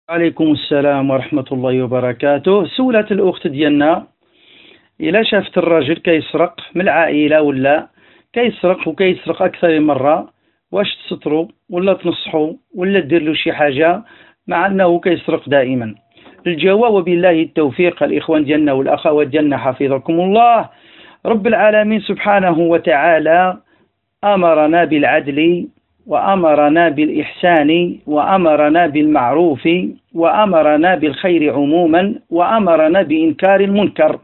عليكم السلام ورحمة الله وبركاته. سولت الأخت ديالنا إلا شافت الراجل كيسرق من العائلة ولا كيسرق وكيسرق أكثر من مرة، واش تسترو ولا تنصحو ولا دير له شي حاجة مع أنه كيسرق دائما؟ الجواب وبالله التوفيق. الإخوان ديالنا والأخوات ديالنا حفظكم الله، رب العالمين سبحانه وتعالى أمرنا بالعدل وأمرنا بالإحسان وأمرنا بالمعروف وأمرنا بالخير عموما وأمرنا بإنكار المنكر.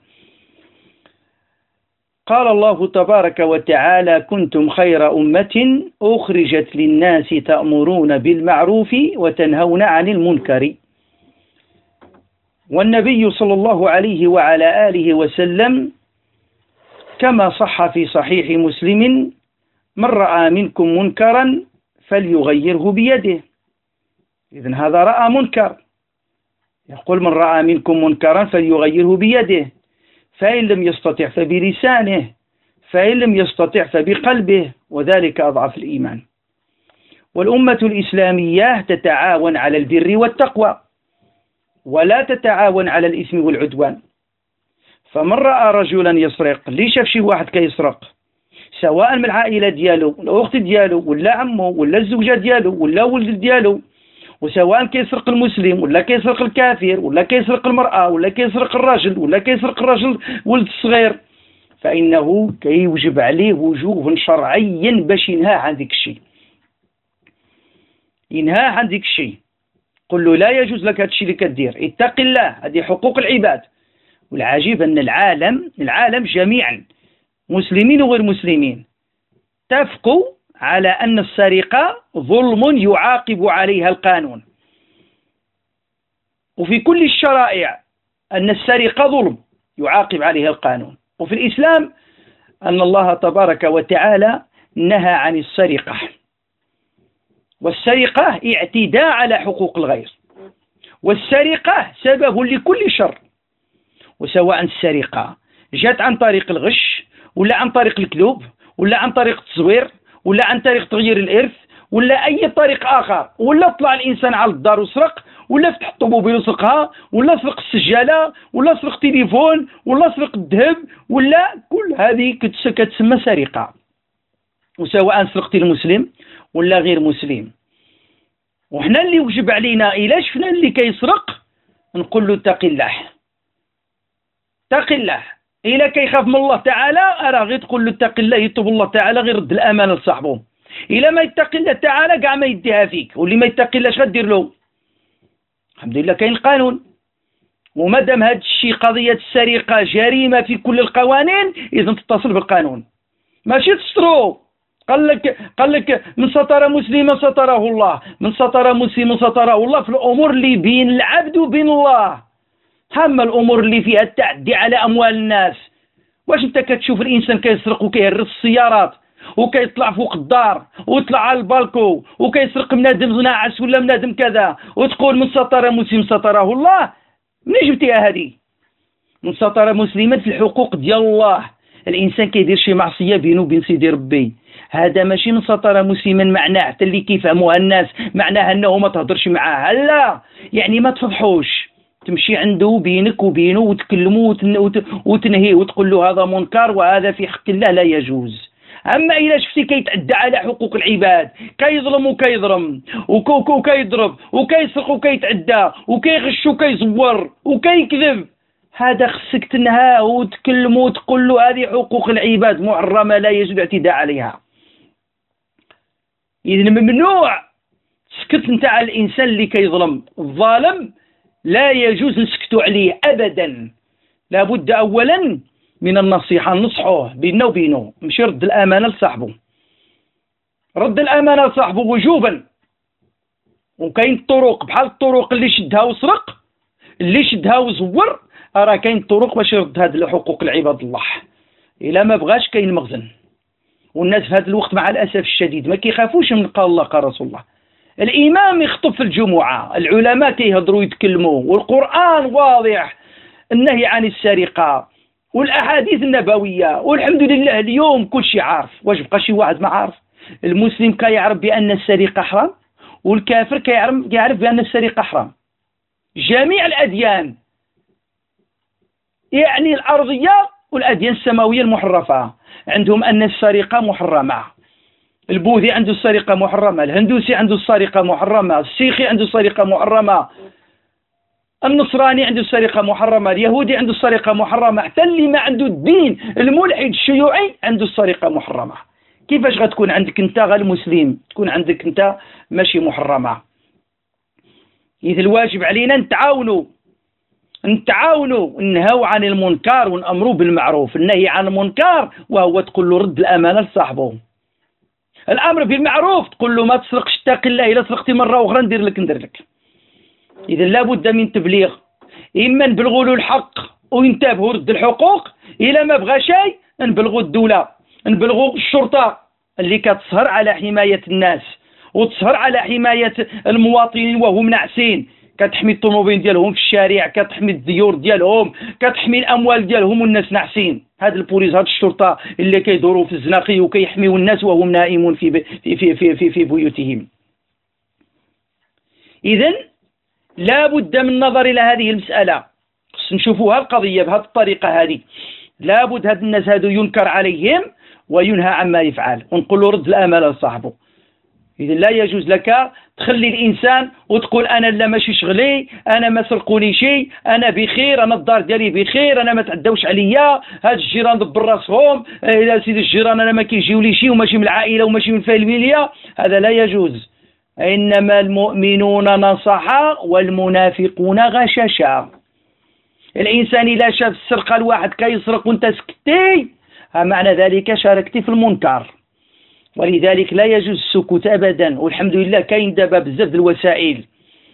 قال الله تبارك وتعالى: كنتم خير أمة أخرجت للناس تأمرون بالمعروف وتنهون عن المنكر. والنبي صلى الله عليه وعلى آله وسلم كما صح في صحيح مسلم: من رأى منكم منكرا فليغيره بيده. إذن هذا رأى منكر، يقول: من رأى منكم منكرا فليغيره بيده، فإن لم يستطع فبلسانه، فإن لم يستطع فبقلبه، وذلك أضعف الإيمان. والأمة الإسلامية تتعاون على البر والتقوى ولا تتعاون على الإثم والعدوان. فمن رأى رجلا يسرق، اللي شاف شي واحد كيسرق سواء من العائلة ديالو، الأخت ديالو ولا عمه ولا الزوجة ديالو ولا ولد ديالو، وسواء كيسرق المسلم ولا كيسرق الكافر ولا كيسرق المرأة ولا كيسرق الرجل ولا كيسرق الرجل ولد الصغير، فإنه كيوجب عليه وجوب شرعي باش ينهى عن ذيك الشيء، ينهى عن ذيك الشيء. قل له: لا يجوز لك هذا الشيء اللي كدير، اتق الله، هذه حقوق العباد. والعجيب أن العالم جميعا مسلمين وغير مسلمين اتفقوا على أن السرقة ظلم يعاقب عليها القانون، وفي كل الشرائع أن السرقة ظلم يعاقب عليها القانون. وفي الإسلام أن الله تبارك وتعالى نهى عن السرقة، والسرقة اعتداء على حقوق الغير، والسرقة سبب لكل شر. وسواء السرقة جاءت عن طريق الغش ولا عن طريق الكذوب ولا عن طريق التزوير ولا عن طريق تغيير الإرث ولا أي طريق آخر، ولا طلع الإنسان على الدار وسرق، ولا فتح الطوموبيل وسرقها، ولا سرق السجالة، ولا سرق تليفون، ولا سرق الذهب، ولا كل هذه كتسمى سرقة. وسواء سرقت المسلم ولا غير مسلم. وحنا اللي وجب علينا إلا شفنا اللي كيسرق نقول له: اتق الله، اتق الله. إلا كيخاف من الله تعالى راه غير تقول له اتق الله، يطلب الله تعالى غير رد الأمانة لصاحبه. إلا ما يتقي الله تعالى كاع ما يديها فيك، واللي ما يتقي الله اش غدير له؟ الحمد لله كاين القانون، ومادام هذا الشيء قضية السرقة جريمة في كل القوانين، إذا تتصل بالقانون ماشي تسترو. قال لك: من ستر مسلما ستره الله، من ستر مسلما ستره الله، في الأمور اللي بين العبد وبين الله. أما الأمور اللي فيها التعدي على أموال الناس، واش أنت كتشوف الإنسان كيسرق وكيهرس السيارات وكيطلع فوق الدار ويطلع على البالكو وكيسرق بنادم ناعس ولا بنادم كذا وتقول من ستر مسلم ستره الله؟ منين جبتيها هذه؟ من ستر مسلما في الحقوق ديال الله. الإنسان كيدير شي معصية بينه وبين سيدي ربي، هذا ماشي من ستر مسلما معناه حتى اللي كيفهموها الناس معناها أنه ما تهضرش معاه، لا، يعني ما تفضحوش، تمشي عنده بينك وبينه وتكلموا وتنهيه وتقول له هذا منكر وهذا في حق الله لا يجوز. أما إذا شفتي كيتعدى على حقوق العباد، كيظلم وكيضرم وكيضرب وكيسرق وكيتعدى وكيغش وكيزور وكيكذب، هذا خصك تنهاه وتكلمه وتقول له هذه حقوق العباد محرمة لا يجوز الاعتداء عليها. إذن ممنوع تسكت انت على الإنسان اللي كيظلم. الظالم لا يجوز نسكتوا عليه أبدا، لابد أولا من النصيحة، نصحوه بيننا وبينه، مشي رد الأمانة لصاحبه، رد الأمانة لصاحبه وجوبا. وكاين الطرق بحال الطرق اللي شدها وسرق، اللي شدها وزور، راه كاين الطرق باش يرد هذه الحقوق العباد الله. إلا ما بغاش كاين المخزن. والناس في هذا الوقت مع الأسف الشديد ما كيخافوش من قال الله قال رسول الله. الإمام يخطب في الجمعة، العلماء كيهضروا يتكلموا، والقرآن واضح النهي عن السرقة والأحاديث النبوية، والحمد لله اليوم كل شيء عارف. واش بقى شي واحد ما عارف؟ المسلم كيعرف بأن السرقة حرام، والكافر كيعرف بأن السرقة حرام. جميع الأديان، يعني الأرضية والأديان السماوية المحرفة، عندهم أن السرقة محرمة. البوذي عنده السرقة محرمة، الهندوسي عنده السرقة محرمة، السيخي عنده السرقة محرمة، النصراني عنده السرقة محرمة، اليهودي عنده السرقة محرمة، حتى اللي ما عنده الدين الملحد الشيوعي عنده السرقة محرمة. كيفاش غتكون عندك انت غير مسلم تكون عندك انت ماشي محرمة؟ إذا الواجب علينا نتعاونوا ننهوا عن المنكر ونأمروا بالمعروف. النهي عن المنكر وهو تقول له رد الأمانة لصاحبه. الأمر بالمعروف تقول له ما تسرقش، اتق الله، إلا سرقتي مرة أخرى ندير لك. إذا لابد من تبليغ، إما نبلغوا له الحق وينتبهوا رد الحقوق، إلا ما بغى شيء نبلغوا الدولة، نبلغوا الشرطة اللي كتسهر على حماية الناس وتسهر على حماية المواطنين وهم ناعسين، كتحمي الطوموبيل ديالهم في الشارع، كتحمي الديور ديالهم، كتحمي الأموال ديالهم والناس ناعسين. هاد البوليس، هاد الشرطة اللي كيدوروا في الزناقي وكيحميوا الناس وهم نائمون في بيوتهم. إذن لا بد من النظر إلى هذه المسألة، خصنا نشوفوها القضية بهذه الطريقة هذه. لا بد هاد الناس هادو ينكر عليهم وينهى عما يفعل، ونقول له رد الأمانة لصاحبه. إذا لا يجوز لك تخلي الإنسان وتقول أنا لا ماشي شغلي، أنا ما سرقوني شيء، أنا بخير، أنا الدار ديالي بخير، أنا ما تعداوش عليا، هاد الجيران دبر راسهم، إلى سيدي الجيران أنا ما كيجيولي شيء وماشي من العائلة وماشي من الفاميليا. هذا لا يجوز. إنما المؤمنون نصحا والمنافقون غششا. الإنسان إذا شاف السرقة الواحد كيسرق وانت سكتي، معنى ذلك شاركتي في المنكر، ولذلك لا يجوز السكوت أبدا. والحمد لله كاين دابا بزاف الوسائل.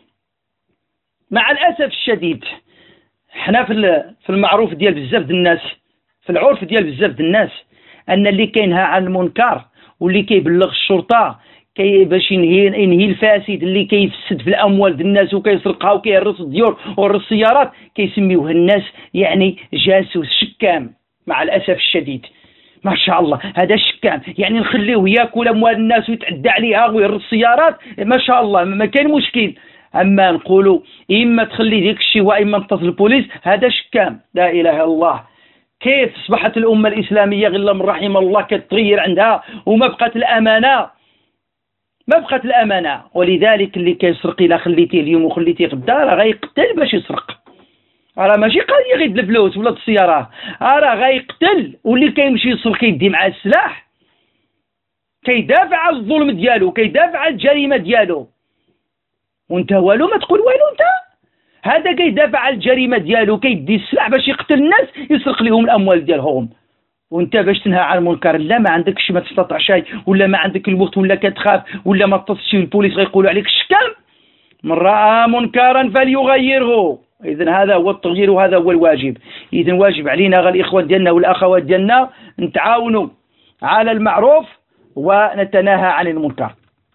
مع الأسف الشديد حنا في المعروف ديال بزاف د الناس، في العرف ديال بزاف د الناس، أن اللي كينهى عن المنكر واللي كيبلغ الشرطة باش ينهي الفاسد اللي كيفسد في الأموال ديال الناس وكيسرقها وكيهرس الديور ويهرس السيارات، كيسميوه الناس يعني جاسوس شكام. مع الأسف الشديد ما شاء الله هذا شكام، يعني نخليه ياكل أموال الناس ويتعدى عليها ويهرس السيارات، ما شاء الله ما كاين مشكل. أما نقولوا إما تخلي ديك الشيء وإما نتصل البوليس، هذا شكام. لا إله إلا الله. كيف أصبحت الأمة الإسلامية غير من رحم الله كتغير عندها وما بقات الأمانة، ما بقات الأمانة. ولذلك اللي كيسرق إلا خليتيه اليوم وخليتيه غدا راه غيقتل باش يسرق، راه ماشي قضيه غير د الفلوس ولا د السياره، راه غيقتل. واللي كيمشي يسرق كيدي معاه السلاح، كيدافع على الظلم ديالو، كيدافع على الجريمه ديالو، وانت والو ما تقول والو. انت هذا كيدافع على الجريمه ديالو، كيدي السلاح باش يقتل الناس، يسرق لهم الاموال ديالهم، وانت باش تنهى عن المنكر لا ما عندكش، ما تستطيع شيء، ولا ما عندك الوقت، ولا كتخاف، ولا ما تصلش البوليس غيقولوا عليك الشكام. من راى منكرا فليغيره. إذن هذا هو التغيير وهذا هو الواجب. إذن واجب علينا غير الإخوة ديالنا والأخوات ديالنا نتعاونوا على المعروف ونتناهى عن المنكر،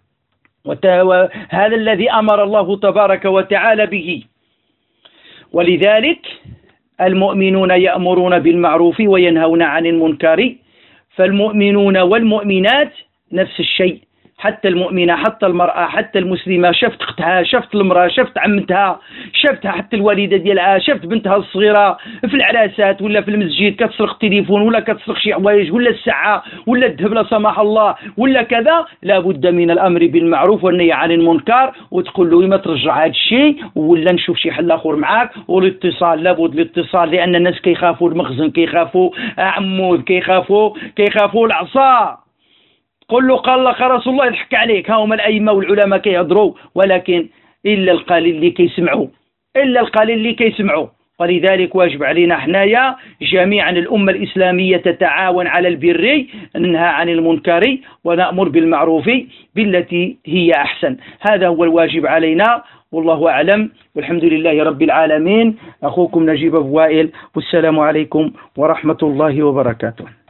هذا الذي أمر الله تبارك وتعالى به. ولذلك المؤمنون يأمرون بالمعروف وينهون عن المنكر، فالمؤمنون والمؤمنات نفس الشيء، حتى المؤمنة، حتى المرأة، حتى المسلمة، شفت أختها، شفت المرأة، شفت عمتها، شفتها حتى الوالدة ديالها، شفت بنتها الصغيرة في العراسات ولا في المسجد كتسرق التليفون ولا كتسرق شي حوايج ولا الساعة ولا الذهب لا سمح الله ولا كذا، لابد من الأمر بالمعروف والنهي عن المنكر، وتقول له ما ترجع هذا الشيء ولا نشوف شي حل آخر معاك. والاتصال، لابد الاتصال، لأن الناس كيخافوا المخزن، كيخافوا عمود، كيخافوا العصا. قل له قال لك رسول الله يضحك عليك. ها هما الأئمة والعلماء كيهضروا، ولكن إلا القليل اللي كيسمعوا، ولذلك واجب علينا حنايا جميعا الأمة الإسلامية تتعاون على البر، ننهى عن المنكر ونأمر بالمعروف بالتي هي أحسن. هذا هو الواجب علينا، والله أعلم، والحمد لله رب العالمين. أخوكم نجيب أبو وائل، والسلام عليكم ورحمة الله وبركاته.